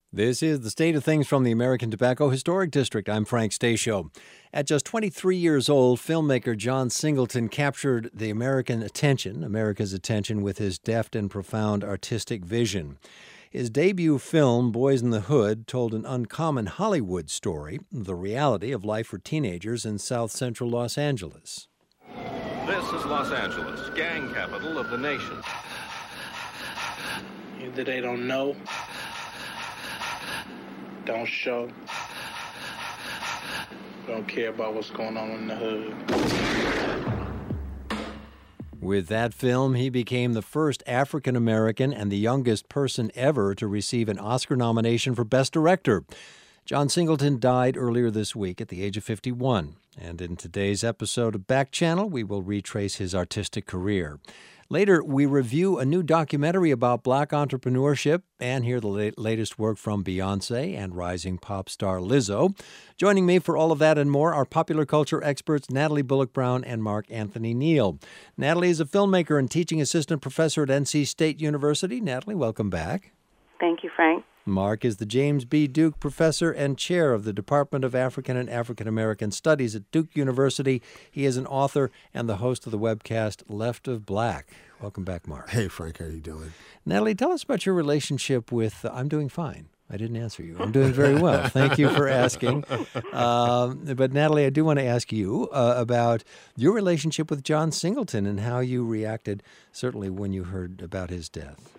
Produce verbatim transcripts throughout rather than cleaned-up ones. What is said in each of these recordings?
This is the state of things from the American Tobacco Historic District. I'm Frank Stasio. At just twenty-three years old, filmmaker John Singleton captured the American attention, America's attention, with his deft and profound artistic vision. His debut film, Boys in the Hood, told an uncommon Hollywood story, the reality of life for teenagers in South Central Los Angeles. This is Los Angeles, gang capital of the nation. Either they don't know, don't show, don't care about what's going on in the hood. With that film, he became the first African American and the youngest person ever to receive an Oscar nomination for Best Director. John Singleton died earlier this week at the age of fifty-one. And in today's episode of Back Channel, we will retrace his artistic career. Later, we review a new documentary about black entrepreneurship and hear the la- latest work from Beyoncé and rising pop star Lizzo. Joining me for all of that and more are popular culture experts Natalie Bullock-Brown and Mark Anthony Neal. Natalie is a filmmaker and teaching assistant professor at N C State University. Natalie, welcome back. Thank you, Frank. Mark is the James B. Duke Professor and Chair of the Department of African and African American Studies at Duke University. He is an author and the host of the webcast Left of Black. Welcome back, Mark. Hey, Frank. How are you doing? Natalie, tell us about your relationship with... Uh, I'm doing fine. I didn't answer you. I'm doing very well. Thank you for asking. Um, but, Natalie, I do want to ask you uh, about your relationship with John Singleton and how you reacted, certainly when you heard about his death.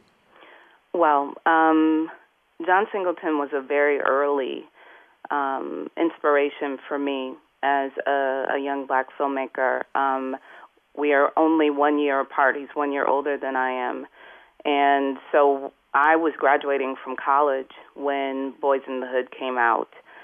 Well, um... John Singleton was a very early um, inspiration for me as a, a young black filmmaker. Um, we are only one year apart. He's one year older than I am. And so I was graduating from college when Boys in the Hood came out.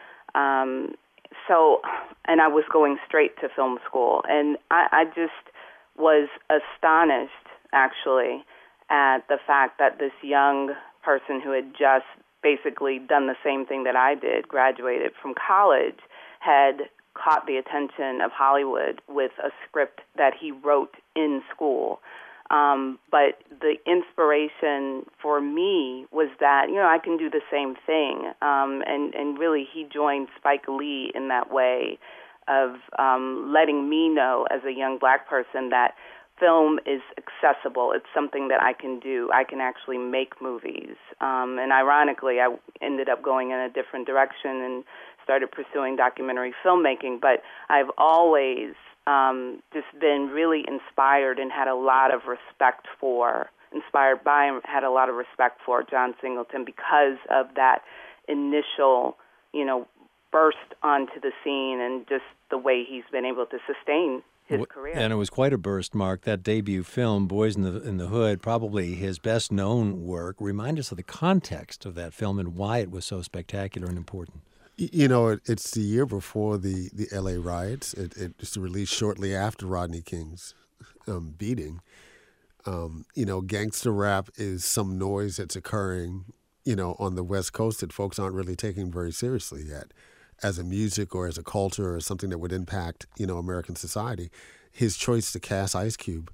Um, so, and I was going straight to film school. And I, I just was astonished, actually, at the fact that this young person who had just basically done the same thing that I did, graduated from college, had caught the attention of Hollywood with a script that he wrote in school. Um, but the inspiration for me was that, you know, I can do the same thing. Um, and, and really he joined Spike Lee in that way of um, letting me know as a young black person that film is accessible. It's something that I can do. I can actually make movies. Um, and ironically, I ended up going in a different direction and started pursuing documentary filmmaking. But I've always um, just been really inspired and had a lot of respect for, inspired by and had a lot of respect for John Singleton because of that initial, you know, burst onto the scene and just the way he's been able to sustain his career. And it was quite a burst, Mark. That debut film, Boys in the in the Hood, probably his best-known work. Remind us of the context of that film and why it was so spectacular and important. You know, it, it's the year before the, the L A riots. It, it was released shortly after Rodney King's um, beating. Um, you know, gangster rap is some noise that's occurring, you know, on the West Coast that folks aren't really taking very seriously yet, as a music or as a culture or something that would impact, you know, American society. His choice to cast Ice Cube,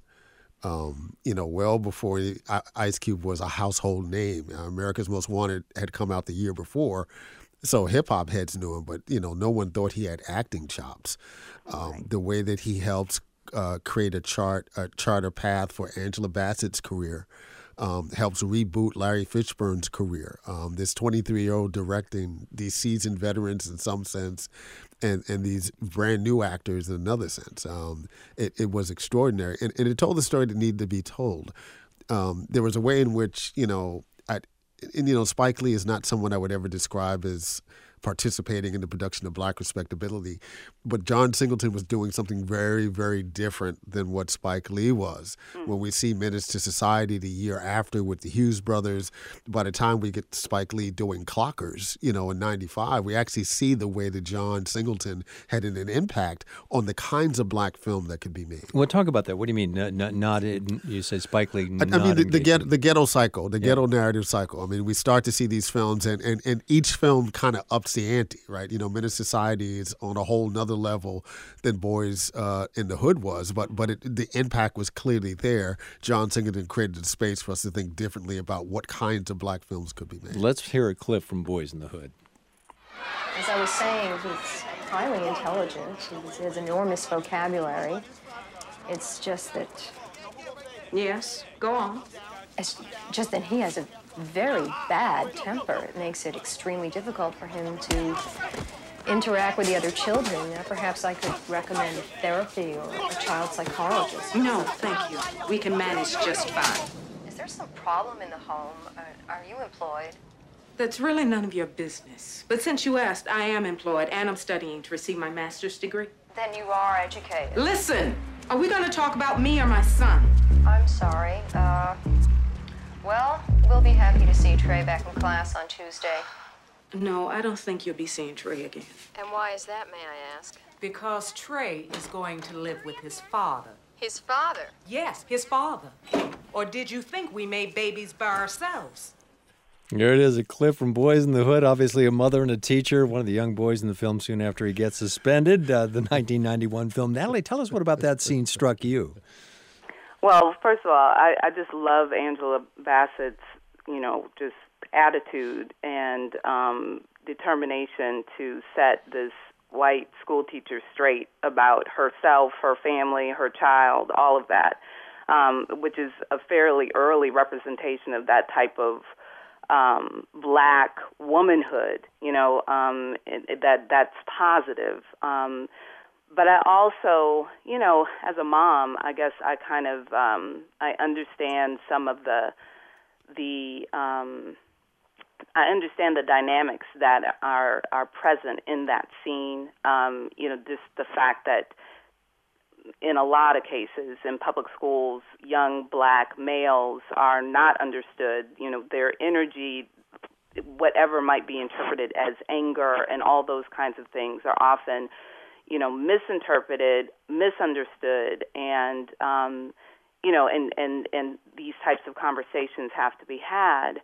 um, you know, well before he, I, Ice Cube was a household name. Uh, America's Most Wanted had come out the year before, so hip-hop heads knew him, but, you know, no one thought he had acting chops. Um, right. The way that he helped uh, create a chart, a charter path for Angela Bassett's career, Um, helps reboot Larry Fishburne's career. Um, this twenty-three-year-old directing these seasoned veterans in some sense and, and these brand new actors in another sense. Um, it, it was extraordinary. And, and it told the story that needed to be told. Um, there was a way in which, you know, I, and, you know, Spike Lee is not someone I would ever describe as participating in the production of Black respectability. But John Singleton was doing something very, very different than what Spike Lee was. Mm. When we see Menace to Society the year after with the Hughes brothers, by the time we get Spike Lee doing Clockers, you know, in ninety-five, we actually see the way that John Singleton had an, an impact on the kinds of Black film that could be made. Well, talk about that. What do you mean? Not, not, not in, you said Spike Lee. I, I mean, the, the, ghetto, the ghetto cycle, the yeah. ghetto narrative cycle. I mean, we start to see these films, and, and, and each film kind of ups ups the ante, right? You know, Menace Society is on a whole nother level than Boys uh, in the Hood was, but but it, the impact was clearly there. John Singleton created a space for us to think differently about what kinds of black films could be made. Let's hear a clip from Boys in the Hood. As I was saying, he's highly intelligent. He has enormous vocabulary. It's just that... Yes, go on. It's just that he has a very bad temper. It makes it extremely difficult for him to interact with the other children. Now, perhaps I could recommend therapy or a child psychologist. No, thank you. We can manage just fine. Is there some problem in the home? Are, are you employed? That's really none of your business. But since you asked, I am employed and I'm studying to receive my master's degree. Then you are educated. Listen, are we going to talk about me or my son? I'm sorry. Uh, well, we'll be happy to see Trey back in class on Tuesday. No, I don't think you'll be seeing Trey again. And why is that, may I ask? Because Trey is going to live with his father. His father? Yes, his father. Or did you think we made babies by ourselves? There it is, a clip from Boys in the Hood. Obviously a mother and a teacher, one of the young boys in the film soon after he gets suspended, uh, the nineteen ninety-one film. Natalie, tell us what about that scene struck you? Well, first of all, I, I just love Angela Bassett's, you know, just attitude and um, determination to set this white school teacher straight about herself, her family, her child, all of that, um, which is a fairly early representation of that type of um, black womanhood, you know, um, it, it, that that's positive. Um, but I also, you know, as a mom, I guess I kind of, um, I understand some of the, the, um, I understand the dynamics that are, are present in that scene. Um, you know, just the fact that in a lot of cases in public schools, young black males are not understood. You know, their energy, whatever might be interpreted as anger and all those kinds of things, are often, you know, misinterpreted, misunderstood, and, um, you know, and, and, and these types of conversations have to be had.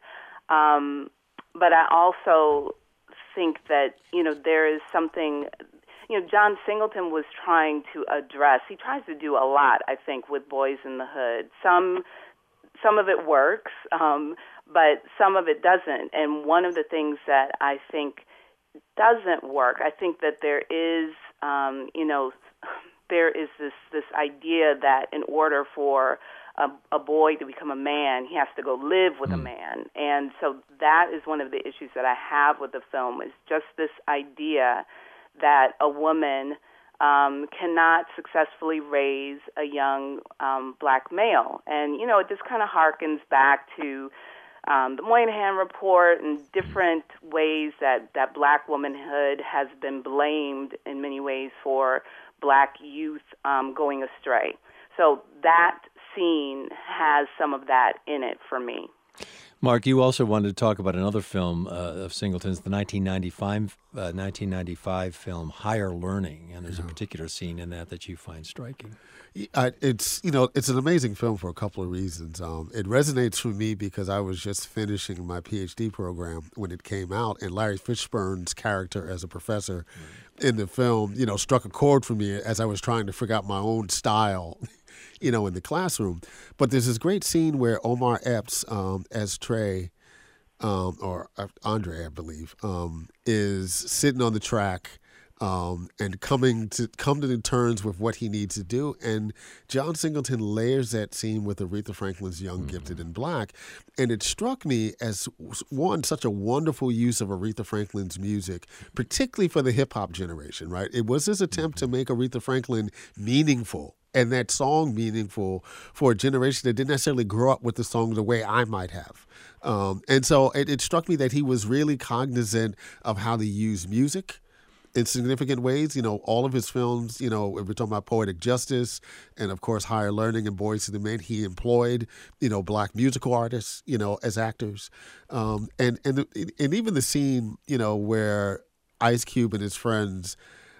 Um, but I also think that, you know, there is something, you know, John Singleton was trying to address, he tries to do a lot, I think, with Boys in the Hood. Some, some of it works, um, but some of it doesn't. And one of the things that I think doesn't work, I think that there is, um, you know, there is this, this idea that in order for a, a boy to become a man, he has to go live with mm. a man. And so that is one of the issues that I have with the film, is just this idea that a woman um, cannot successfully raise a young um, black male. And, you know, it just kind of harkens back to um, the Moynihan Report and different ways that, that black womanhood has been blamed in many ways for black youth um, going astray. So that scene has some of that in it for me. Mark, you also wanted to talk about another film uh, of Singleton's, the nineteen ninety-five, uh, nineteen ninety-five film Higher Learning, and there's a particular scene in that that you find striking. Uh, it's, you know, it's an amazing film for a couple of reasons. Um, it resonates for me because I was just finishing my PhD program when it came out, and Larry Fishburne's character as a professor mm. in the film, you know, struck a chord for me as I was trying to figure out my own style, you know, in the classroom. But there's this great scene where Omar Epps um, as Trey, um, or Andre, I believe, um, is sitting on the track um, and coming to come to terms with what he needs to do. And John Singleton layers that scene with Aretha Franklin's Young, mm-hmm. Gifted, and Black. And it struck me as, one, such a wonderful use of Aretha Franklin's music, particularly for the hip-hop generation, right? It was his attempt mm-hmm. to make Aretha Franklin meaningful, and that song meaningful for a generation that didn't necessarily grow up with the song the way I might have. Um, and so it, it struck me that he was really cognizant of how to use music in significant ways. You know, all of his films, you know, if we're talking about Poetic Justice and, of course, Higher Learning and Boys to the Men, he employed, you know, black musical artists, you know, as actors. Um, and, and, and even the scene, you know, where Ice Cube and his friends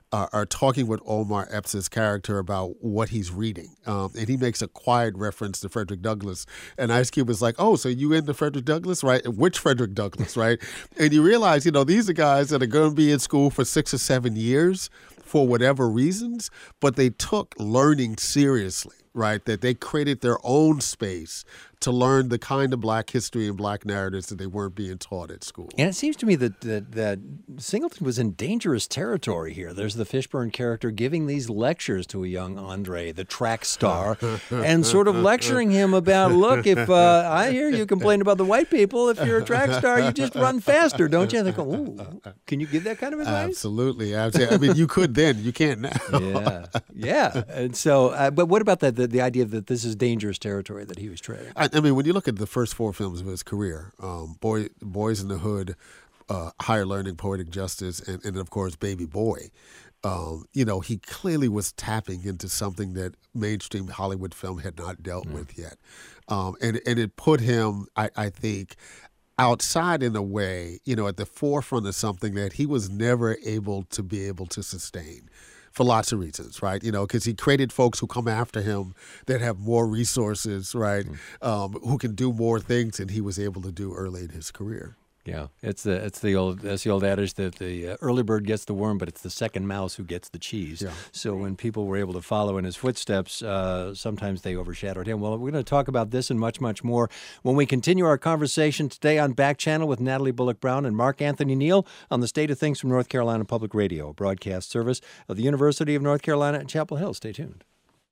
uh, are talking with Omar Epps' character about what he's reading. Um, and he makes a quiet reference to Frederick Douglass. And Ice Cube is like, oh, so you into Frederick Douglass, right? Which Frederick Douglass, right? And you realize, you know, these are guys that are going to be in school for six or seven years for whatever reasons, but they took learning seriously, right? That they created their own space to learn the kind of Black history and Black narratives that they weren't being taught at school. And it seems to me that, that that Singleton was in dangerous territory here. There's the Fishburne character giving these lectures to a young Andre, the track star, and sort of lecturing him about, look, if uh, I hear you complain about the white people, if you're a track star, you just run faster, don't you? And they go, ooh, can you give that kind of advice? Absolutely. Absolutely. I mean, you could then. You can't now. yeah. Yeah. And so, uh, but what about that, the, the idea that this is dangerous territory that he was treading? I, I mean, when you look at the first four films of his career, um, Boy, Boys in the Hood, uh, Higher Learning, Poetic Justice, and, and of course, Baby Boy, um, you know, he clearly was tapping into something that mainstream Hollywood film had not dealt mm. with yet. Um, and, and it put him, I, I think, outside in a way, you know, at the forefront of something that he was never able to be able to sustain. For lots of reasons, right? You know, because he created folks who come after him that have more resources, right? Mm. Um, who can do more things than he was able to do early in his career. Yeah, it's the it's the old that's the old adage that the uh, early bird gets the worm, but it's the second mouse who gets the cheese. Yeah. So when people were able to follow in his footsteps, uh, sometimes they overshadowed him. Well, we're going to talk about this and much, much more when we continue our conversation today on Back Channel with Natalie Bullock Brown and Mark Anthony Neal on the State of Things from North Carolina Public Radio, a broadcast service of the University of North Carolina at Chapel Hill. Stay tuned.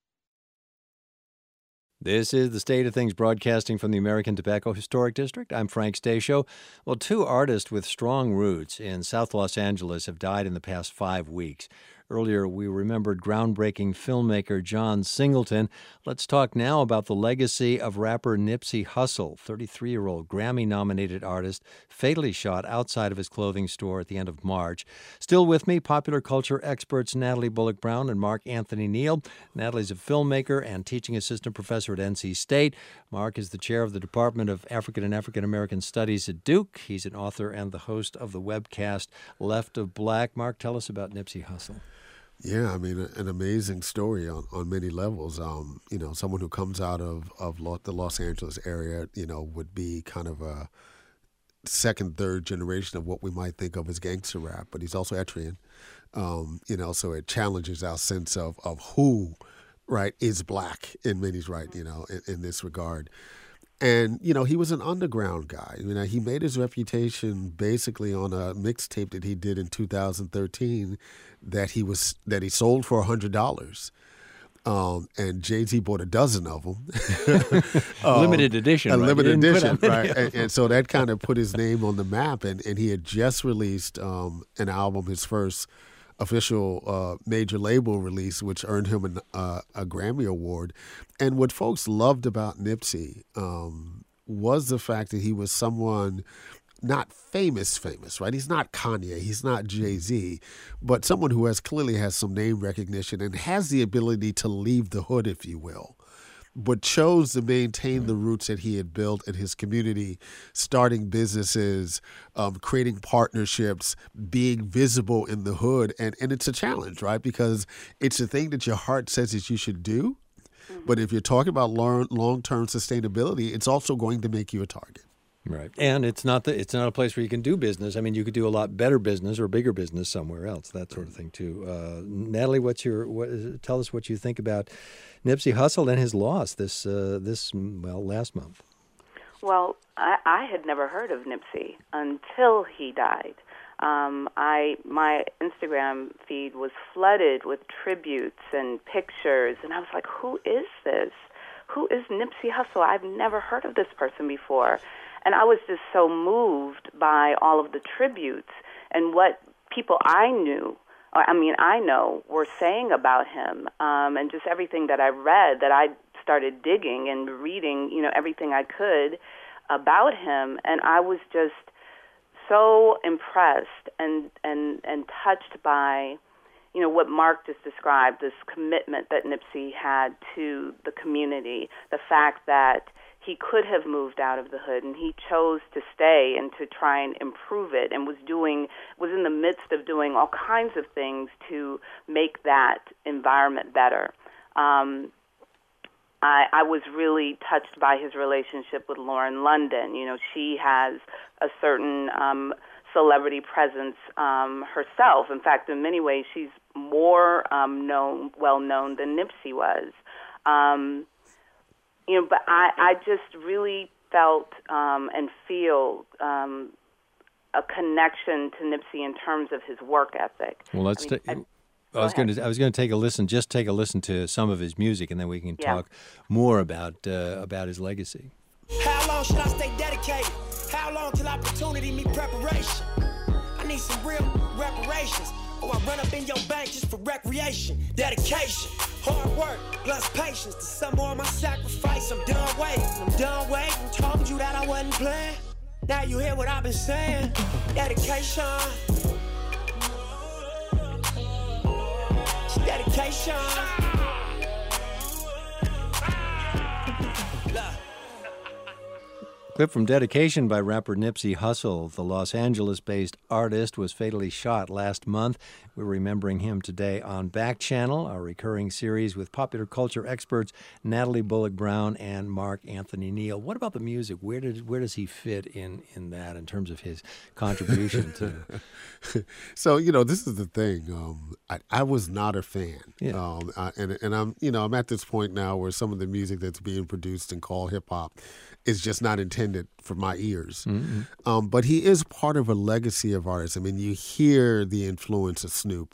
This is the State of Things broadcasting from the American Tobacco Historic District. I'm Frank Stasio. Well, two artists with strong roots in South Los Angeles have died in the past five weeks. Earlier, we remembered groundbreaking filmmaker John Singleton. Let's talk now about the legacy of rapper Nipsey Hussle, thirty-three-year-old Grammy-nominated artist, fatally shot outside of his clothing store at the end of March. Still with me, popular culture experts Natalie Bullock Brown and Mark Anthony Neal. Natalie's a filmmaker and teaching assistant professor at N C State. Mark is the chair of the Department of African and African American Studies at Duke. He's an author and the host of the webcast Left of Black. Mark, tell us about Nipsey Hussle. Yeah, I mean, an amazing story on, on many levels. Um, you know, someone who comes out of, of the Los Angeles area, you know, would be kind of a second, third generation of what we might think of as gangster rap, but he's also Etrian. Um, you know, so it challenges our sense of, of who, right, is black in many, right, you know, in, in this regard. And, you know, he was an underground guy. You know, he made his reputation basically on a mixtape that he did in two thousand thirteen that he was that he sold for one hundred dollars. Um, and Jay-Z bought a dozen of them. um, limited edition, A right? limited edition, right? And, and so that kind of put his name on the map. And, and he had just released um, an album, his first official uh, major label release, which earned him an, uh, a Grammy Award. And what folks loved about Nipsey um, was the fact that he was someone not famous, famous, right? He's not Kanye, he's not Jay-Z, but someone who has clearly has some name recognition and has the ability to leave the hood, if you will, but chose to maintain the roots that he had built in his community, starting businesses, um, creating partnerships, being visible in the hood. And, and it's a challenge, right? Because it's a thing that your heart says that you should do. But if you're talking about long, long-term sustainability, it's also going to make you a target. Right, and it's not the, it's not a place where you can do business. I mean, you could do a lot better business or bigger business somewhere else, that sort of thing too. Uh, Natalie, what's your what, tell us what you think about Nipsey Hussle and his loss this uh, this well last month. Well, I, I had never heard of Nipsey until he died. Um, I my Instagram feed was flooded with tributes and pictures, and I was like, "Who is this? Who is Nipsey Hussle? I've never heard of this person before." And I was just so moved by all of the tributes and what people I knew, or I mean, I know, were saying about him, um, and just everything that I read, that I started digging and reading, you know, everything I could about him. And I was just so impressed and, and, and touched by, you know, what Mark just described, this commitment that Nipsey had to the community, the fact that he could have moved out of the hood, and he chose to stay and to try and improve it, and was doing was in the midst of doing all kinds of things to make that environment better. Um, I, I was really touched by his relationship with Lauren London. You know, she has a certain um, celebrity presence um, herself. In fact, in many ways, she's more um, known, well known than Nipsey was. Um, you know, but I, I just really felt um, and feel um, a connection to Nipsey in terms of his work ethic. Well, let's. I mean, ta- I, I was going to. I was going to take a listen. Just take a listen to some of his music, and then we can yeah. talk more about uh, about his legacy. How long should I stay dedicated? How long till opportunity meet preparation? I need some real reparations, or I run up in your bank just for recreation. Dedication, hard work, plus patience. To some more of my sacrifice, I'm done waiting. I'm done waiting. Told you that I wasn't playing. Now you hear what I've been saying. Dedication. Dedication. Clip from Dedication by rapper Nipsey Hussle. The Los Angeles-based artist was fatally shot last month. We're remembering him today on Back Channel, our recurring series with popular culture experts Natalie Bullock Brown and Mark Anthony Neal. What about the music? Where did where does he fit in in that in terms of his contribution to? So you know, this is the thing. Um, I, I was not a fan, yeah. um, I, and and I'm you know I'm at this point now where some of the music that's being produced and called hip hop is just not intended for my ears. Mm-hmm. Um, but he is part of a legacy of artists. I mean, you hear the influence of Snoop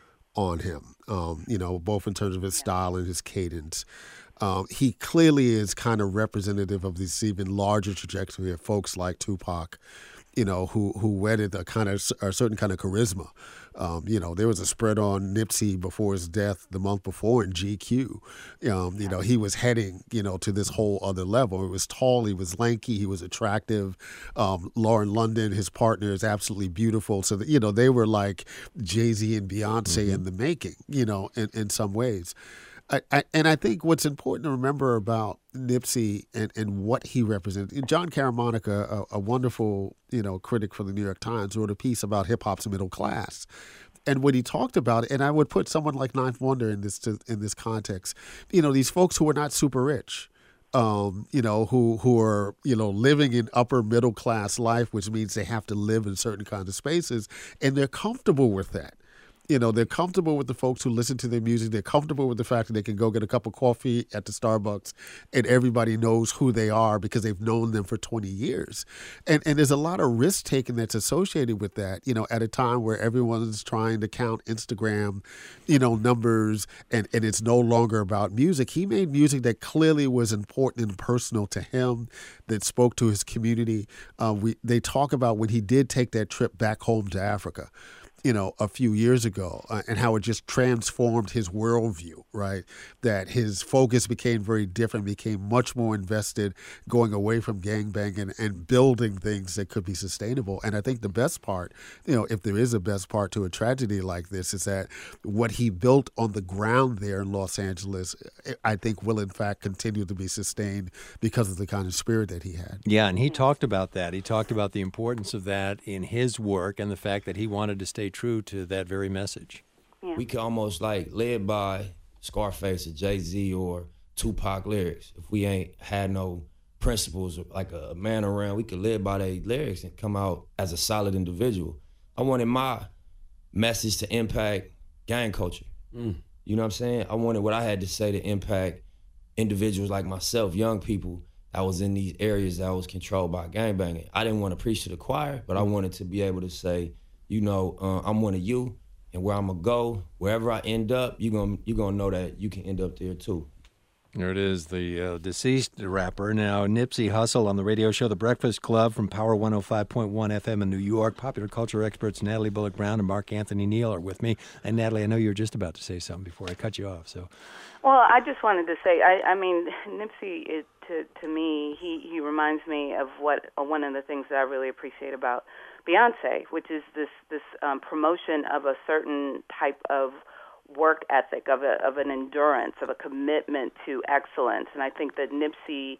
on him, um, you know, both in terms of his style and his cadence. Um, he clearly is kind of representative of this even larger trajectory of folks like Tupac, you know, who who wedded a kind of a certain kind of charisma. Um, you know, there was a spread on Nipsey before his death the month before in G Q. Um, you know, he was heading, you know, to this whole other level. He was tall, he was lanky, he was attractive. Um, Lauren London, his partner, is absolutely beautiful. So, that, you know, they were like Jay-Z and Beyonce mm-hmm. in the making, you know, in, in some ways. I, I, and I think what's important to remember about Nipsey and, and what he represented, John Caramanica, a, a wonderful, you know, critic for the New York Times, wrote a piece about hip hop's middle class. And when he talked about it, and I would put someone like Ninth Wonder in this to, in this context, you know, these folks who are not super rich, um, you know, who who are, you know, living in upper middle class life, which means they have to live in certain kinds of spaces, and they're comfortable with that. You know, they're comfortable with the folks who listen to their music. They're comfortable with the fact that they can go get a cup of coffee at the Starbucks and everybody knows who they are because they've known them for twenty years. And and there's a lot of risk taking that's associated with that, you know, at a time where everyone's trying to count Instagram, you know, numbers, and, and it's no longer about music. He made music that clearly was important and personal to him, that spoke to his community. Uh, we they talk about when he did take that trip back home to Africa, you know, a few years ago, uh, and how it just transformed his worldview, right? That his focus became very different, became much more invested, going away from gangbanging and building things that could be sustainable. And I think the best part, you know, if there is a best part to a tragedy like this, is that what he built on the ground there in Los Angeles, I think will in fact continue to be sustained because of the kind of spirit that he had. Yeah, and he talked about that. He talked about the importance of that in his work and the fact that he wanted to stay true to that very message. Yeah. We could almost like live by Scarface or Jay-Z or Tupac lyrics. If we ain't had no principles, like a man around, we could live by their lyrics and come out as a solid individual. I wanted my message to impact gang culture. Mm. You know what I'm saying? I wanted what I had to say to impact individuals like myself, young people that was in these areas that was controlled by gangbanging. I didn't want to preach to the choir, but I wanted to be able to say, you know, uh, I'm one of you, and where I'm gonna go, wherever I end up, you're gonna you gonna know that you can end up there too. There it is, the uh, deceased rapper. Now, Nipsey Hussle on the radio show The Breakfast Club from Power one oh five point one F M in New York. Popular culture experts Natalie Bullock Brown and Mark Anthony Neal are with me. And Natalie, I know you were just about to say something before I cut you off. So, well, I just wanted to say, I, I mean, Nipsey, it, to to me, he, he reminds me of what uh, one of the things that I really appreciate about Beyonce, which is this this um, promotion of a certain type of work ethic, of a, of an endurance, of a commitment to excellence. And I think that Nipsey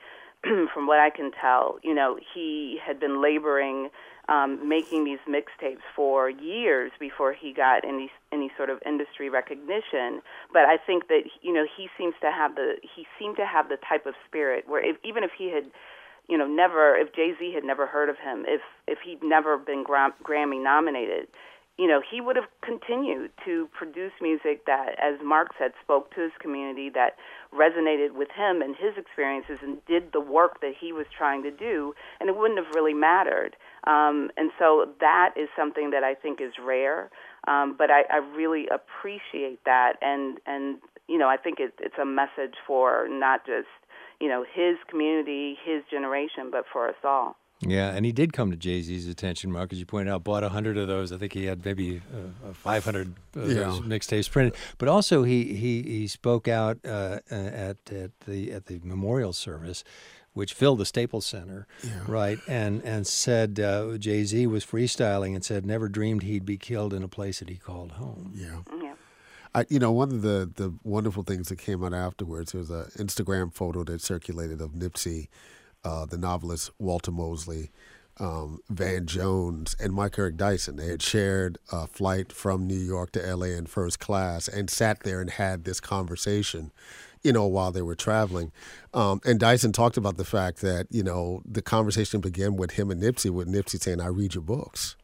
from what I can tell, you know, he had been laboring, um, making these mixtapes for years before he got any any sort of industry recognition. But I think that, you know, he seems to have the he seemed to have the type of spirit where if, even if he had, you know, never if Jay-Z had never heard of him, if if he'd never been Gram- Grammy nominated, you know, he would have continued to produce music that, as Mark said, spoke to his community, that resonated with him and his experiences, and did the work that he was trying to do, and it wouldn't have really mattered. Um, and so that is something that I think is rare, um, but I, I really appreciate that, and, and you know, I think it, it's a message for not just, you know, his community, his generation, but for us all. Yeah, and he did come to Jay-Z's attention, Mark, as you pointed out, bought one hundred of those. I think he had maybe uh, five hundred of yeah. those mixtapes printed. But also he he, he spoke out uh, at at the at the memorial service, which filled the Staples Center, yeah. right? And and said uh, Jay-Z was freestyling and said never dreamed he'd be killed in a place that he called home. Yeah. Yeah. I, you know, one of the, the wonderful things that came out afterwards, there was an Instagram photo that circulated of Nipsey, Uh, the novelist Walter Mosley, um, Van Jones, and Mike Eric Dyson. They had shared a flight from New York to L A in first class and sat there and had this conversation, you know, while they were traveling. Um, and Dyson talked about the fact that, you know, the conversation began with him and Nipsey, with Nipsey saying, "I read your books."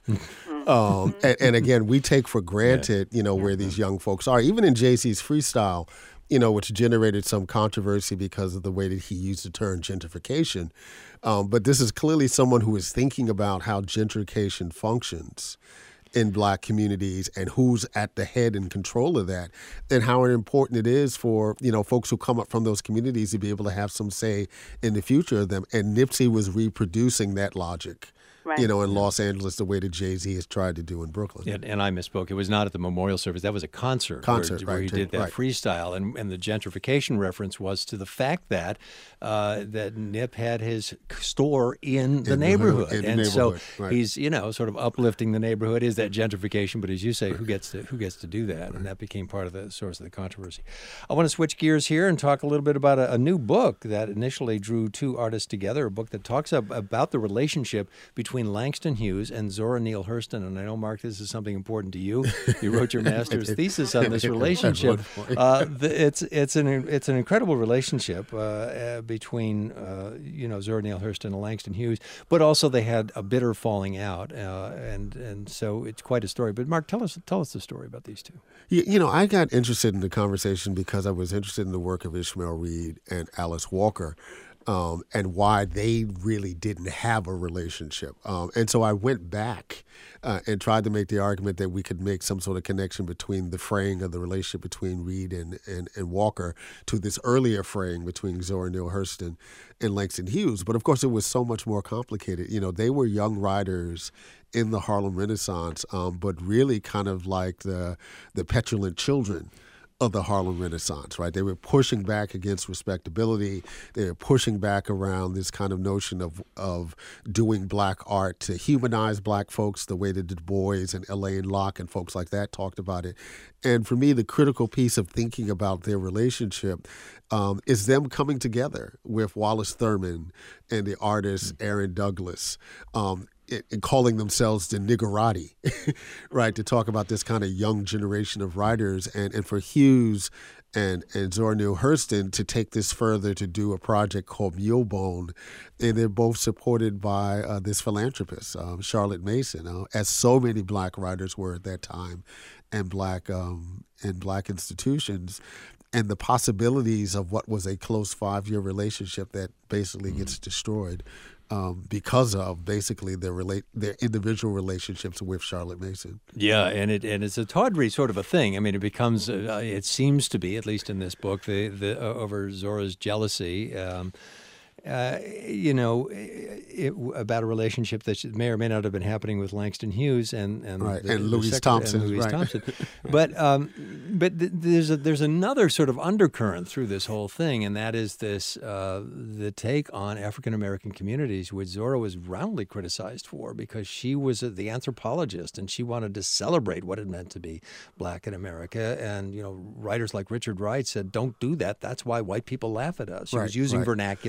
um, and, and again, we take for granted, you know, where these young folks are. Even in Jay-Z's freestyle, you know, which generated some controversy because of the way that he used the term gentrification. Um, but this is clearly someone who is thinking about how gentrification functions in black communities and who's at the head and control of that, and how important it is for, you know, folks who come up from those communities to be able to have some say in the future of them. And Nipsey was reproducing that logic. Right. You know, in Los Angeles, the way that Jay-Z has tried to do in Brooklyn. Yeah, and I misspoke. It was not at the memorial service. That was a concert, concert where, where right, he did that right. freestyle. And, and the gentrification reference was to the fact that uh, that Nip had his store in the in neighborhood. The, in and the neighborhood. so right. he's, you know, sort of uplifting the neighborhood. Is that gentrification? But as you say, who gets to who gets to do that? Right. And that became part of the source of the controversy. I want to switch gears here and talk a little bit about a, a new book that initially drew two artists together, a book that talks ab- about the relationship between Langston Hughes and Zora Neale Hurston. And I know, Mark, this is something important to you. You wrote your master's thesis on this relationship. Uh, the, it's it's an it's an incredible relationship uh, uh, between uh, you know Zora Neale Hurston and Langston Hughes, but also they had a bitter falling out, uh, and and so it's quite a story. But Mark, tell us tell us the story about these two. You, you know, I got interested in the conversation because I was interested in the work of Ishmael Reed and Alice Walker. Um, and why they really didn't have a relationship. Um, and so I went back uh, and tried to make the argument that we could make some sort of connection between the fraying of the relationship between Reed and, and, and Walker to this earlier fraying between Zora Neale Hurston and Langston Hughes. But of course, it was so much more complicated. You know, they were young writers in the Harlem Renaissance, um, but really kind of like the the petulant children of the Harlem Renaissance, right? They were pushing back against respectability. They were pushing back around this kind of notion of of doing black art to humanize black folks the way that Du Bois and Alain Locke and folks like that talked about it. And for me, the critical piece of thinking about their relationship um, is them coming together with Wallace Thurman and the artist Aaron Douglas, um, and calling themselves the Niggerati, right, to talk about this kind of young generation of writers, and, and for Hughes and, and Zora Neale Hurston to take this further to do a project called Mulebone, and they're both supported by uh, this philanthropist, um, Charlotte Mason, uh, as so many black writers were at that time, and black um, and black institutions. And the possibilities of what was a close five-year relationship that basically gets destroyed um, because of basically their relate their individual relationships with Charlotte Mason. Yeah, and it and it's a tawdry sort of a thing. I mean, it becomes uh, it seems to be, at least in this book, the the uh, over Zora's jealousy. Um, Uh, you know, it, about a relationship that may or may not have been happening with Langston Hughes and and, right. the, and Louise the Thompson, and Louise right. Thompson. But um, but th- there's a, there's another sort of undercurrent through this whole thing, and that is this uh, the take on African American communities, which Zora was roundly criticized for because she was a, the anthropologist and she wanted to celebrate what it meant to be black in America. And you know, writers like Richard Wright said, "Don't do that. That's why white people laugh at us." She right, was using right. vernacular. She was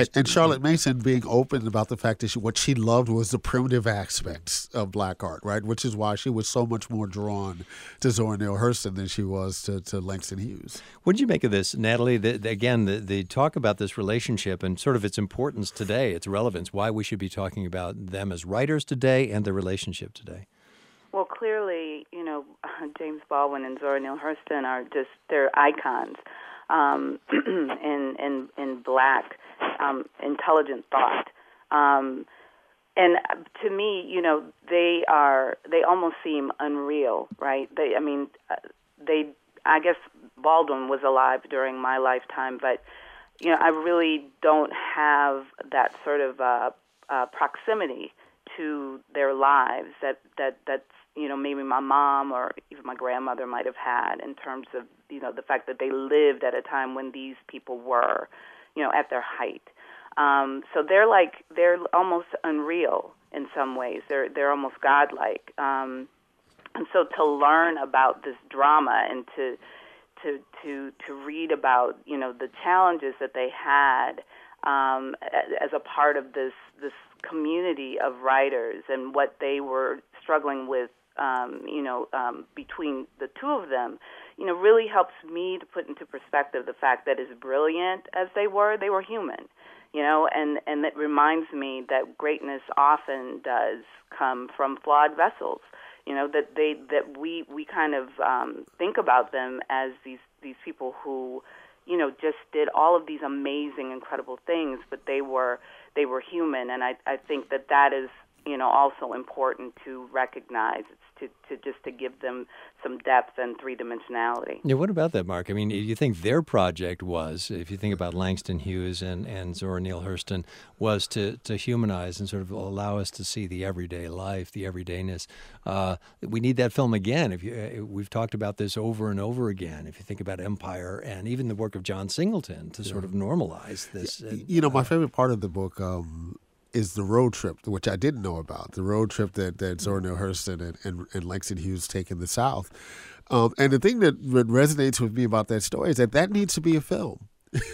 And, and Charlotte Mason being open about the fact that she, what she loved was the primitive aspects of black art, right? Which is why she was so much more drawn to Zora Neale Hurston than she was to, to Langston Hughes. What did you make of this, Natalie? The, the, again, the, the talk about this relationship and sort of its importance today, its relevance, why we should be talking about them as writers today and the relationship today. Well, clearly, you know, James Baldwin and Zora Neale Hurston are just, they're icons um, in, in, in black um, intelligent thought. Um, and to me, you know, they are, they almost seem unreal, right? They, I mean, they, I guess Baldwin was alive during my lifetime, but, you know, I really don't have that sort of uh, uh, proximity to their lives that, that that's, you know, maybe my mom or even my grandmother might have had in terms of, you know, the fact that they lived at a time when these people were, you know, at their height. Um, so they're like, they're almost unreal in some ways. They're they're almost godlike. Um, and so to learn about this drama and to to to to read about, you know, the challenges that they had um, as a part of this this community of writers and what they were struggling with, um, you know, um, between the two of them, you know, really helps me to put into perspective the fact that as brilliant as they were, they were human, you know, and, and it reminds me that greatness often does come from flawed vessels, you know, that they that we, we kind of um, think about them as these, these people who, you know, just did all of these amazing, incredible things, but they were they were human, and I, I think that that is, you know, also important to recognize. It's to, to just to give them some depth and three-dimensionality. Yeah, what about that, Mark? I mean, you think their project was, if you think about Langston Hughes and, and Zora Neale Hurston, was to, to humanize and sort of allow us to see the everyday life, the everydayness. Uh, we need that film again. If you, we've talked about this over and over again. If you think about Empire and even the work of John Singleton to sort of normalize this. You, you know, my favorite part of the book um, is the road trip, which I didn't know about, the road trip that, that Zora Neale Hurston and, and, and Langston Hughes take in the South. Um, and the thing that resonates with me about that story is that that needs to be a film.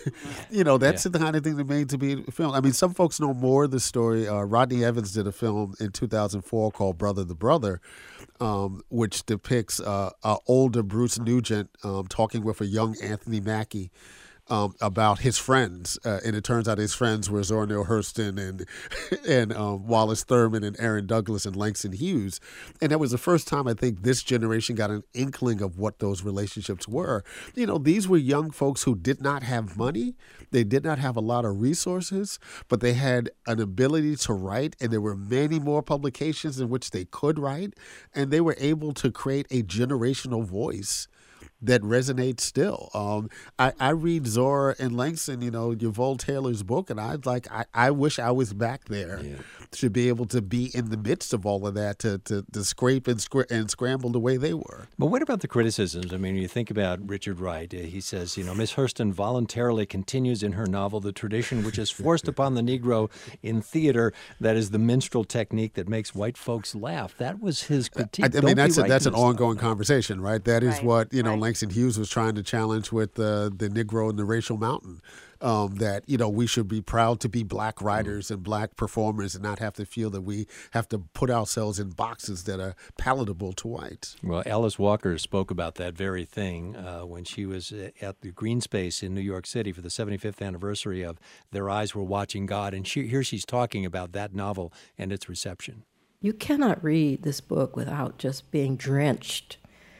You know, that's yeah. the kind of thing that made to be a film. I mean, some folks know more of the story. Uh, Rodney Evans did a film in two thousand four called Brother the Brother, um, which depicts uh, uh, older Bruce Nugent um, talking with a young Anthony Mackie Um, about his friends, uh, and it turns out his friends were Zora Neale Hurston and and um, Wallace Thurman and Aaron Douglas and Langston Hughes, and that was the first time I think this generation got an inkling of what those relationships were. You know, these were young folks who did not have money, they did not have a lot of resources, but they had an ability to write, and there were many more publications in which they could write, and they were able to create a generational voice that resonates still. Um, I, I read Zora and Langston, you know, Yvonne Taylor's book, and I like, I, I wish I was back there yeah. to be able to be in the midst of all of that, to to, to scrape and, scr- and scramble the way they were. But what about the criticisms? I mean, you think about Richard Wright. Uh, he says, you know, Miss Hurston voluntarily continues in her novel the tradition which is forced upon the Negro in theater, that is the minstrel technique that makes white folks laugh. That was his critique. I, I mean, that's a, that's an ongoing conversation, right? That is right. what, you know, right. Langston Hughes was trying to challenge with uh, the Negro and the Racial Mountain, um, that, you know, we should be proud to be black writers mm. and black performers and not have to feel that we have to put ourselves in boxes that are palatable to whites. Well, Alice Walker spoke about that very thing uh, when she was at the Green Space in New York City for the seventy-fifth anniversary of Their Eyes Were Watching God, and she, here she's talking about that novel and its reception. You cannot read this book without just being drenched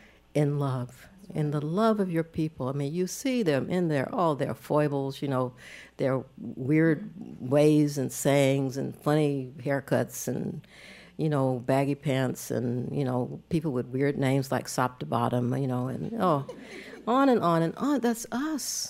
in love. In the love of your people. I mean, you see them in their, all their foibles, you know, their weird ways and sayings and funny haircuts and, you know, baggy pants and, you know, people with weird names like Sop to Bottom, you know, and oh, on and on and on. That's us.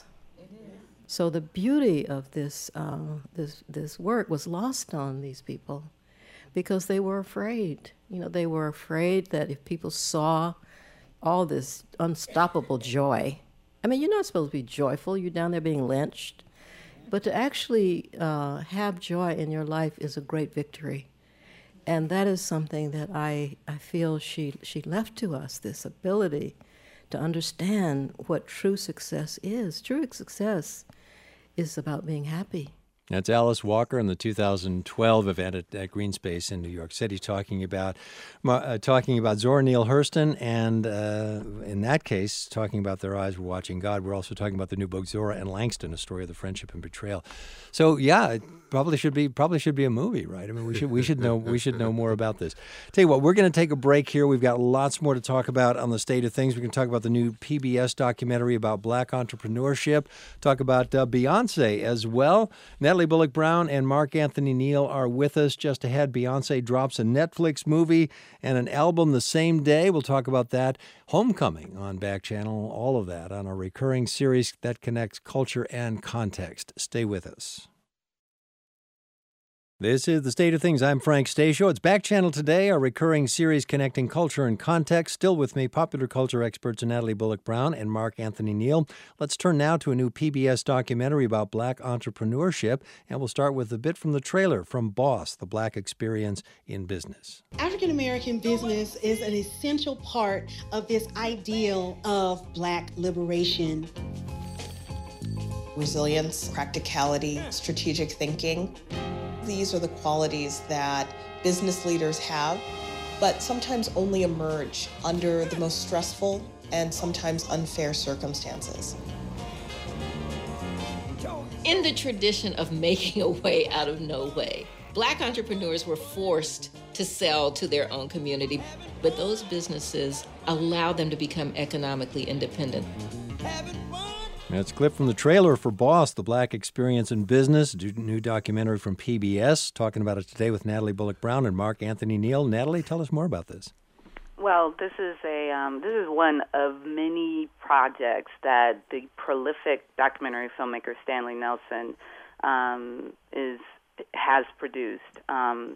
So the beauty of this, uh, this, this work was lost on these people because they were afraid. You know, they were afraid that if people saw all this unstoppable joy. I mean, you're not supposed to be joyful. You're down there being lynched. But to actually uh, have joy in your life is a great victory. And that is something that I, I feel she, she left to us, this ability to understand what true success is. True success is about being happy. That's Alice Walker in the two thousand twelve event at, at Greenspace in New York City, talking about uh, talking about Zora Neale Hurston, and uh, in that case, talking about Their Eyes Were Watching God. We're also talking about the new book Zora and Langston, a story of the friendship and betrayal. So, yeah, it probably should be probably should be a movie, right? I mean, we should we should know we should know more about this. Tell you what, we're going to take a break here. We've got lots more to talk about on the state of things. We can talk about the new P B S documentary about black entrepreneurship. Talk about uh, Beyonce as well. Natalie Bullock Brown and Mark Anthony Neal are with us. Just ahead, Beyonce drops a Netflix movie and an album the same day. We'll talk about that. Homecoming on Back Channel, all of that on a recurring series that connects culture and context. Stay with us. This is The State of Things. I'm Frank Stasio. It's Back Channel Today, a recurring series connecting culture and context. Still with me, popular culture experts Natalie Bullock Brown and Mark Anthony Neal. Let's turn now to a new P B S documentary about black entrepreneurship, and we'll start with a bit from the trailer from Boss, the Black Experience in Business. African American business is an essential part of this ideal of black liberation. Resilience, practicality, strategic thinking. These are the qualities that business leaders have, but sometimes only emerge under the most stressful and sometimes unfair circumstances. In the tradition of making a way out of no way, black entrepreneurs were forced to sell to their own community, but those businesses allowed them to become economically independent. That's a clip from the trailer for Boss, the Black Experience in Business, a new documentary from P B S. Talking about it today with Natalie Bullock Brown and Mark Anthony Neal. Natalie, tell us more about this. Well, this is a um, this is one of many projects that the prolific documentary filmmaker Stanley Nelson um, is has produced. Um,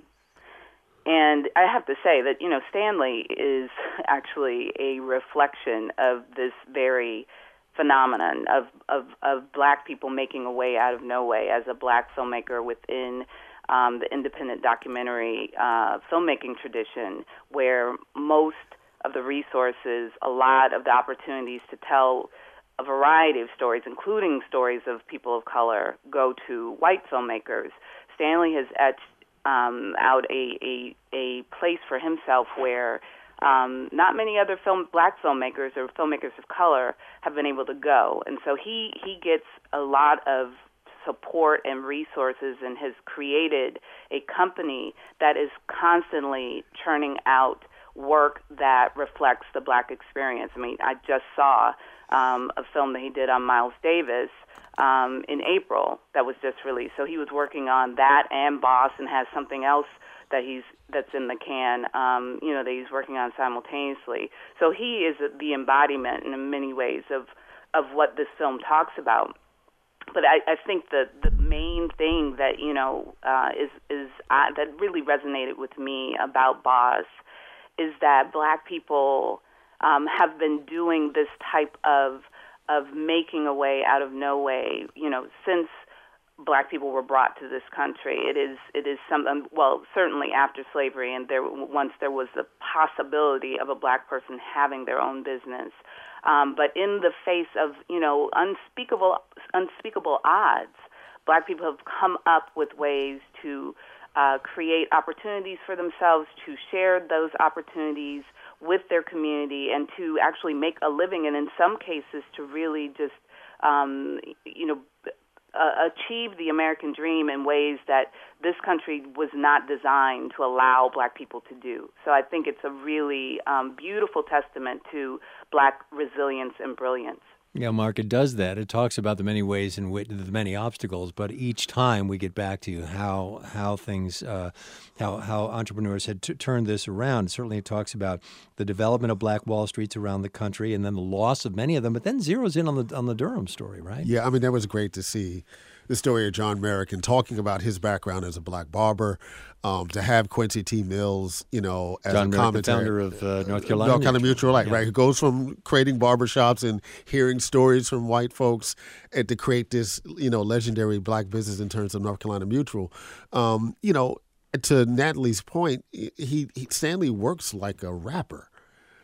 and I have to say that, you know, Stanley is actually a reflection of this very phenomenon of, of, of black people making a way out of no way as a black filmmaker within um, the independent documentary uh, filmmaking tradition, where most of the resources, a lot of the opportunities to tell a variety of stories, including stories of people of color, go to white filmmakers. Stanley has etched um, out a, a, a place for himself where Um, not many other film black filmmakers or filmmakers of color have been able to go. And so he, he gets a lot of support and resources and has created a company that is constantly churning out work that reflects the black experience. I mean, I just saw um, a film that he did on Miles Davis um, in April that was just released. So he was working on that and Boss, and has something else that he's that's in the can, um, you know, that he's working on simultaneously. So he is the embodiment in many ways of of what this film talks about. But I, I think that the main thing that, you know, uh, is is uh, that really resonated with me about Boss is that black people um, have been doing this type of of making a way out of no way, you know, since black people were brought to this country. It is it is something, well, certainly after slavery, and there once there was the possibility of a black person having their own business. Um, but in the face of, you know, unspeakable unspeakable odds, black people have come up with ways to uh, create opportunities for themselves, to share those opportunities with their community, and to actually make a living, and in some cases to really just, um, you know, Uh, achieve the American dream in ways that this country was not designed to allow black people to do. So I think it's a really um, beautiful testament to black resilience and brilliance. Yeah, Mark, it does that. It talks about the many ways in which the many obstacles, but each time we get back to how how things, uh, how how entrepreneurs had t- turned this around. Certainly, it talks about the development of black Wall Streets around the country, and then the loss of many of them. But then zeroes in on the on the Durham story, right? Yeah, I mean that was great to see the story of John Merrick and talking about his background as a black barber. Um, to have Quincy T. Mills, you know, as John a Merrick, commentator, the founder of uh, North Carolina, North Carolina Mutual, right, yeah. right, who goes from creating barbershops and hearing stories from white folks, and to create this, you know, legendary black business in terms of North Carolina Mutual. Um, you know, to Natalie's point, he, he Stanley works like a rapper.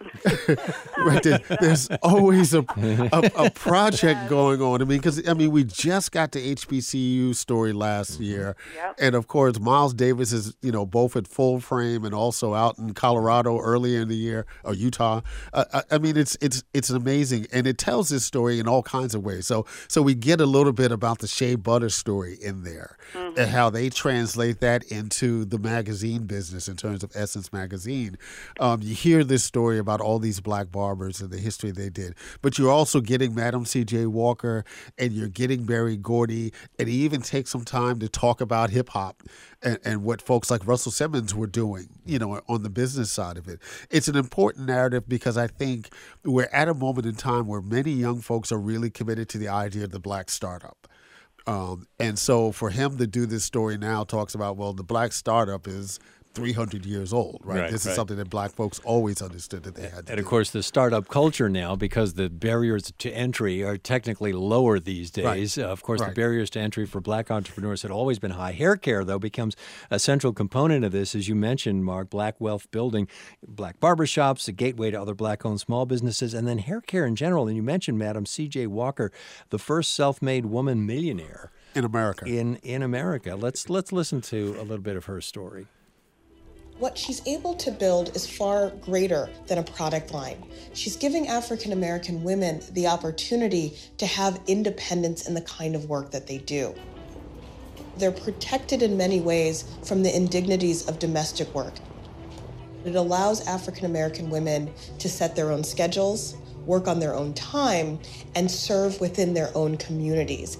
Right there, there's always a, a a project going on. I mean, because I mean, we just got the H B C U story last year, Yep. and of course, Miles Davis is you know both at Full Frame and also out in Colorado earlier in the year or Utah. Uh, I, I mean, it's it's it's amazing, and it tells this story in all kinds of ways. So so we get a little bit about the Shea Butter story in there, mm-hmm. and how they translate that into the magazine business in terms of Essence Magazine. Um, you hear this story about all these black barbers and the history they did, but you're also getting Madam C J Walker, and you're getting Berry Gordy, and he even takes some time to talk about hip hop and, and what folks like Russell Simmons were doing, you know, on the business side of it. It's an important narrative because I think we're at a moment in time where many young folks are really committed to the idea of the black startup. Um, and so for him to do this story now talks about, well, the black startup is three hundred years old, right? Right, this is right. something that black folks always understood that they had to And do. of course, the startup culture now, because the barriers to entry are technically lower these days. Right. Uh, of course, Right. the barriers to entry for black entrepreneurs had always been high. Hair care, though, becomes a central component of this. As you mentioned, Mark, black wealth building, black barbershops, a gateway to other black-owned small businesses, and then hair care in general. And you mentioned Madam C J Walker, the first self-made woman millionaire in America. In in America. Let's let's listen to a little bit of her story. What she's able to build is far greater than a product line. She's giving African American women the opportunity to have independence in the kind of work that they do. They're protected in many ways from the indignities of domestic work. It allows African American women to set their own schedules, work on their own time, and serve within their own communities.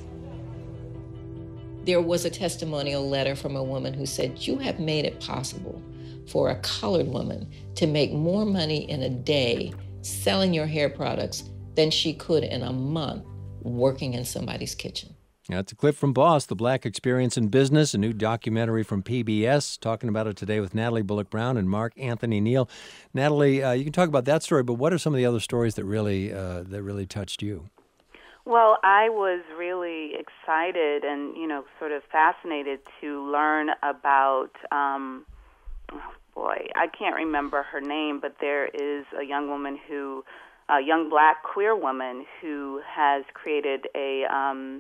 There was a testimonial letter from a woman who said, "You have made it possible for a colored woman to make more money in a day selling your hair products than she could in a month working in somebody's kitchen." That's a clip from Boss, The Black Experience in Business, a new documentary from P B S. Talking about it today with Natalie Bullock-Brown and Mark Anthony Neal. Natalie, uh, you can talk about that story, but what are some of the other stories that really uh, that really touched you? Well, I was really excited and, you know, sort of fascinated to learn about, um, oh boy, I can't remember her name, but there is a young woman who, a young black queer woman who has created a, um,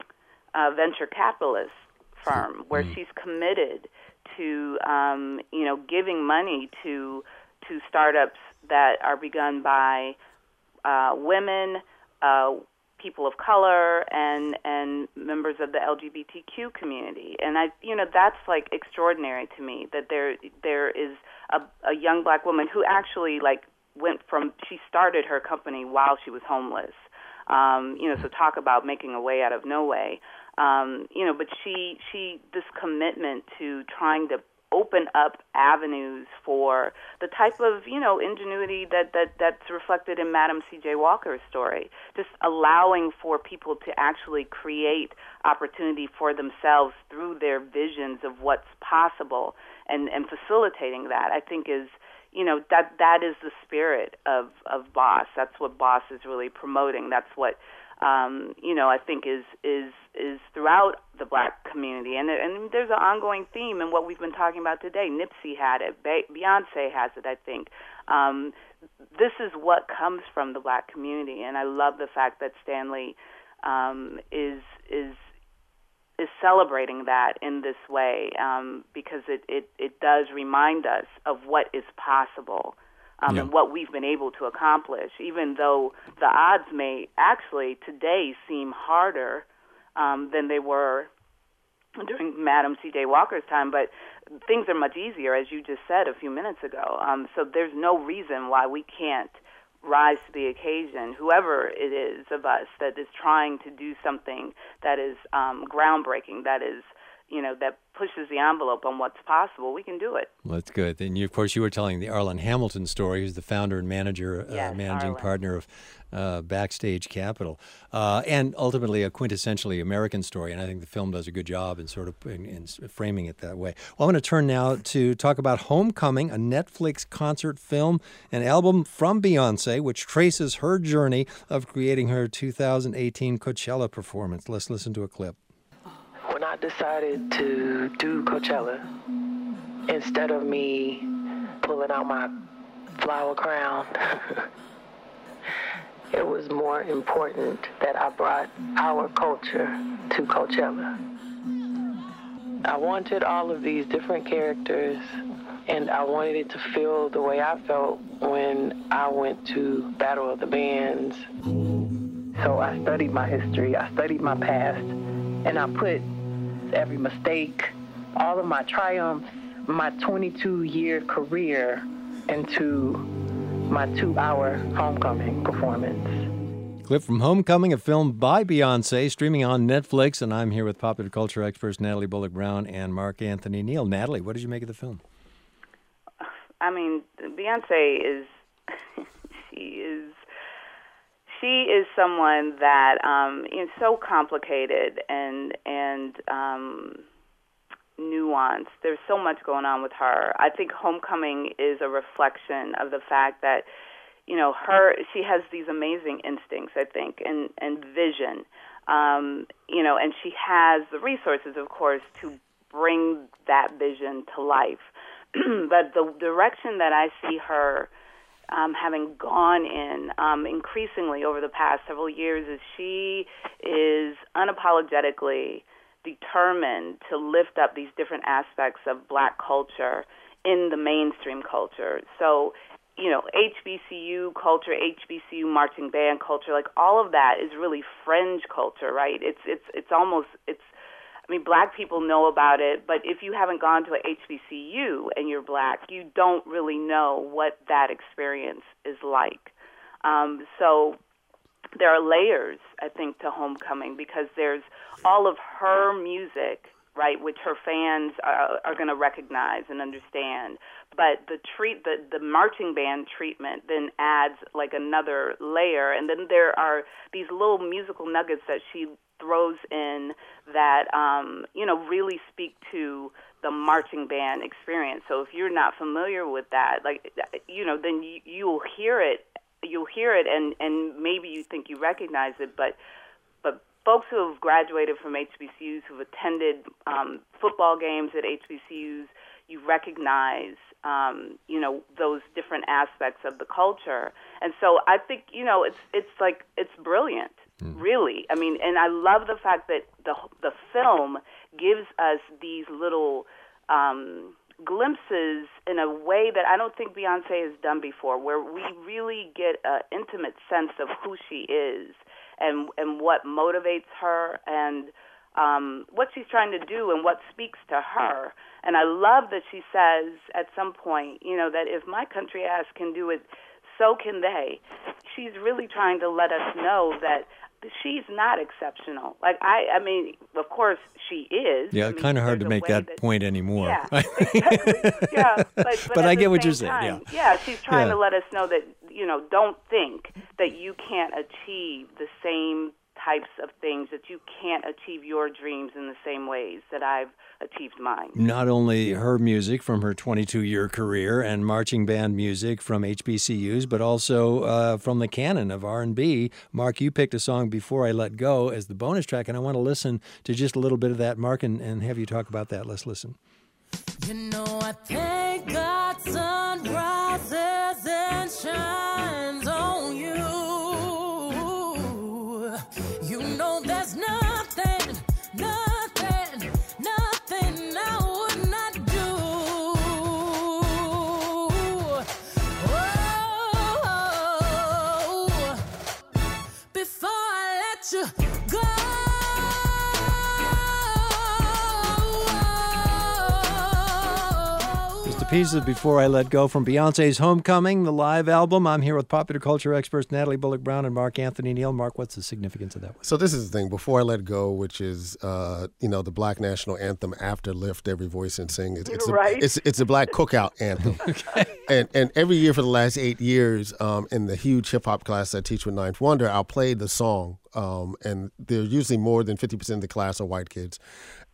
a venture capitalist firm where mm. she's committed to, um, you know, giving money to to startups that are begun by uh, women, uh, people of color, and and members of the L G B T Q community. And I, you know, that's like extraordinary to me that there there is a, a young black woman who actually like went from, she started her company while she was homeless. Um, you know, so talk about making a way out of no way. Um, you know, but she she this commitment to trying to open up avenues for the type of, you know, ingenuity that, that that's reflected in Madam C J Walker's story, just allowing for people to actually create opportunity for themselves through their visions of what's possible, and, and facilitating that, I think is, you know, that that is the spirit of, of Boss. That's what Boss is really promoting. That's what, um, you know, I think is is is throughout the black community. And, and there's an ongoing theme in what we've been talking about today. Nipsey had it. Beyonce has it, I think. Um, this is what comes from the black community. And I love the fact that Stanley um, is is is celebrating that in this way, um, because it, it, it does remind us of what is possible. Um, yeah. And what we've been able to accomplish, even though the odds may actually today seem harder um, than they were during Madam C J Walker's time, but things are much easier, as you just said a few minutes ago. Um, so there's no reason why we can't rise to the occasion, whoever it is of us that is trying to do something that is um, groundbreaking, that is, you know, that pushes the envelope on what's possible. We can do it. Well, that's good. And you, of course, you were telling the Arlen Hamilton story, who's the founder and manager, yes, uh, managing Arlen. partner of uh, Backstage Capital, uh, and ultimately a quintessentially American story. And I think the film does a good job in sort of in, in framing it that way. Well, I'm going to turn now to talk about Homecoming, a Netflix concert film, an album from Beyonce, which traces her journey of creating her two thousand eighteen Coachella performance. Let's listen to a clip. When I decided to do Coachella, instead of me pulling out my flower crown. It was more important that I brought our culture to Coachella. I wanted all of these different characters, and I wanted it to feel the way I felt when I went to Battle of the Bands. So I studied my history, I studied my past, and I put every mistake, all of my triumphs, my twenty-two year career into my two-hour Homecoming performance. Clip from Homecoming, a film by Beyonce, streaming on Netflix, and I'm here with popular culture experts Natalie Bullock Brown and Mark Anthony Neal. Natalie, what did you make of the film? I mean, Beyonce is she is she is someone that um, is so complicated and and um, nuanced. There's so much going on with her. I think Homecoming is a reflection of the fact that, you know, her she has these amazing instincts, I think, and and vision, um, you know, and she has the resources, of course, to bring that vision to life. But the direction that I see her um, having gone in um, increasingly over the past several years is she is unapologetically determined to lift up these different aspects of Black culture in the mainstream culture. So, you know, H B C U culture, H B C U marching band culture, like all of that is really fringe culture, right? It's it's it's almost it's. I mean, Black people know about it, but if you haven't gone to a H B C U and you're Black, you don't really know what that experience is like. Um, so there are layers, I think, to Homecoming, because there's all of her music, right, which her fans are, are going to recognize and understand. But the treat, the, the marching band treatment then adds like another layer. And then there are these little musical nuggets that she throws in that, um, you know, really speak to the marching band experience. So if you're not familiar with that, like, you know, then you, you'll hear it, you'll hear it, and, and maybe you think you recognize it, but but folks who have graduated from H B C Us, who've attended um, football games at H B C Us, you recognize, um, you know, those different aspects of the culture. And so I think, you know, it's it's like, it's brilliant, mm. really. I mean, and I love the fact that the the film gives us these little um, glimpses in a way that I don't think Beyonce has done before, where we really get an intimate sense of who she is and and what motivates her and um, what she's trying to do and what speaks to her. And I love that she says at some point, you know, that if my country ass can do it, so can they. She's really trying to let us know that she's not exceptional. Like, I, I mean, of course she is. Yeah, I mean, kind of hard to make that, that point anymore. Yeah, exactly. yeah, but, but, but I get what you're time, saying. Yeah, yeah, she's trying yeah. to let us know that, you know, don't think that you can't achieve the same types of things, that you can't achieve your dreams in the same ways that I've achieved mine. Not only her music from her twenty-two year career and marching band music from H B C Us, but also uh, from the canon of R and B. Mark, you picked a song, Before I Let Go, as the bonus track, and I want to listen to just a little bit of that, Mark, and, and have you talk about that. Let's listen. You know, I thank God sun rises and shines on you. You know there's nothing, nothing, nothing I would not do. Oh, before I let you go. Piece of Before I Let Go from Beyonce's Homecoming, the live album. I'm here with popular culture experts Natalie Bullock Brown and Mark Anthony Neal. Mark, what's the significance of that one? So this is the thing, Before I Let Go, which is, uh, you know, the Black national anthem after Lift Every Voice and Sing. It's, it's, right. a, it's, it's a Black cookout anthem. Okay. And and every year for the last eight years, um, in the huge hip-hop class I teach with Ninth Wonder, I'll play the song. Um, and they're usually more than fifty percent of the class are white kids.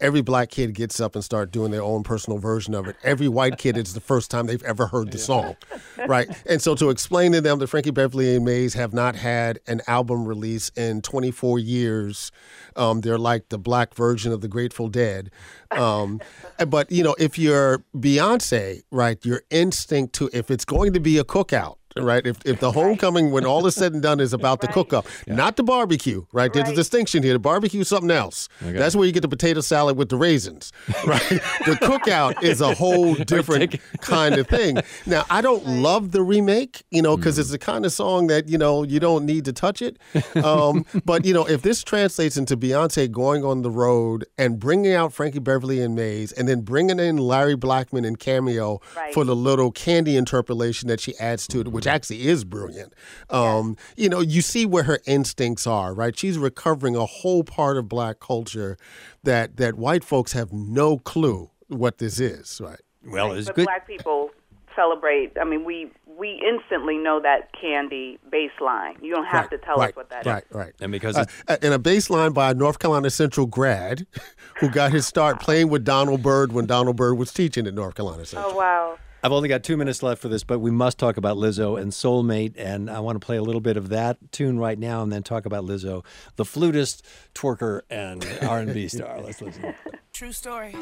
every black kid gets up and start doing their own personal version of it. Every white kid, it's the first time they've ever heard the song, right? And so to explain to them that Frankie Beverly and Maze have not had an album release in twenty-four years, um, they're like the black version of the Grateful Dead. Um, but, you know, if you're Beyonce, right, your instinct to, if it's going to be a cookout, right? If if the homecoming, when all is said and done, is about the right. cook-up, yeah. not the barbecue, right? There's right. a distinction here. The barbecue is something else. Okay. That's where you get the potato salad with the raisins, right? The cookout is a whole different kind of thing. Now, I don't love the remake, you know, because mm. it's the kind of song that, you know, you don't need to touch it. Um, but, you know, if this translates into Beyonce going on the road and bringing out Frankie Beverly and Maze and then bringing in Larry Blackmon and Cameo right. for the little candy interpolation that she adds to it, which actually is brilliant. Um, yeah. You know, you see where her instincts are, right? She's recovering a whole part of black culture that that white folks have no clue what this is, right? Well, it's good. Black people celebrate. I mean, we we instantly know that candy bass line. You don't have right, to tell right, us what that right, is. Right, right. And because uh, and a bass line by a North Carolina Central grad who got his start playing with Donald Byrd when Donald Byrd was teaching at North Carolina Central. Oh, wow. I've only got two minutes left for this, but we must talk about Lizzo and Soulmate, and I want to play a little bit of that tune right now and then talk about Lizzo, the flutist, twerker, and R and B star. Let's listen. True story.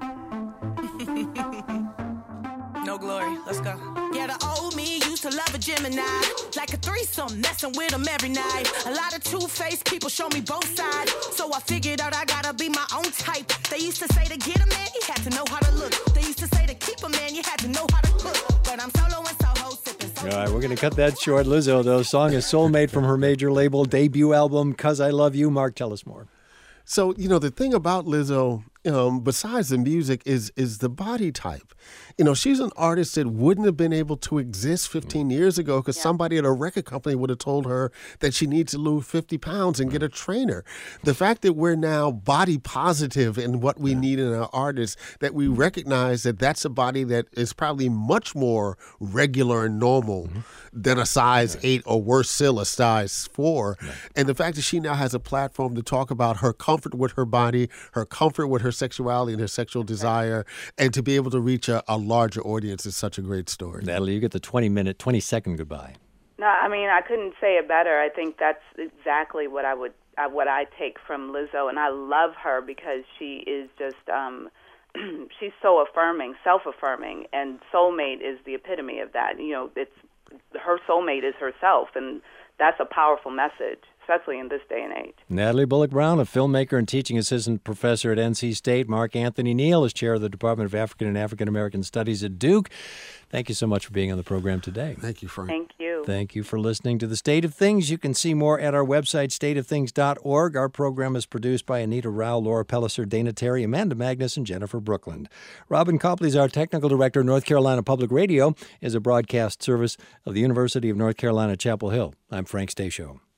No glory. Let's go. Yeah, the old me used to love a Gemini. Like a threesome, messing with them every night. A lot of two-faced people show me both sides. So I figured out I gotta be my own type. They used to say to get a man, you had to know how to look. They used to say to keep a man, you had to know how to cook. But I'm solo and Soho sipping. All right, we're going to cut that short. Lizzo, though, song is Soulmate from her major label debut album, 'Cause I Love You. Mark, tell us more. So, you know, the thing about Lizzo, um, besides the music, is is the body type. You know, she's an artist that wouldn't have been able to exist fifteen years ago because yeah. somebody at a record company would have told her that she needs to lose fifty pounds and get a trainer. The fact that we're now body positive in what we yeah. need in our artists, that we recognize that that's a body that is probably much more regular and normal mm-hmm. than a size right. eight or worse still a size four. Right. And the fact that she now has a platform to talk about her comfort with her body, her comfort with her sexuality and her sexual desire, right. and to be able to reach a, a larger audience is such a great story. Natalie, you get the twenty minute, twenty second goodbye. No, I mean, I couldn't say it better. I think that's exactly what I would, uh, what I take from Lizzo, and I love her because she is just, um, she's so affirming, self-affirming, and Soulmate is the epitome of that. You know, it's her soulmate is herself, and that's a powerful message, especially in this day and age. Natalie Bullock Brown, a filmmaker and teaching assistant professor at N C State. Mark Anthony Neal is chair of the Department of African and African American Studies at Duke. Thank you so much for being on the program today. Thank you, Frank. Thank you. Thank you for listening to The State of Things. You can see more at our website, state of things dot org. Our program is produced by Anita Rao, Laura Pellicer, Dana Terry, Amanda Magnus, and Jennifer Brookland. Robin Copley is our technical director. North Carolina Public Radio is a broadcast service of the University of North Carolina, Chapel Hill. I'm Frank Stasio.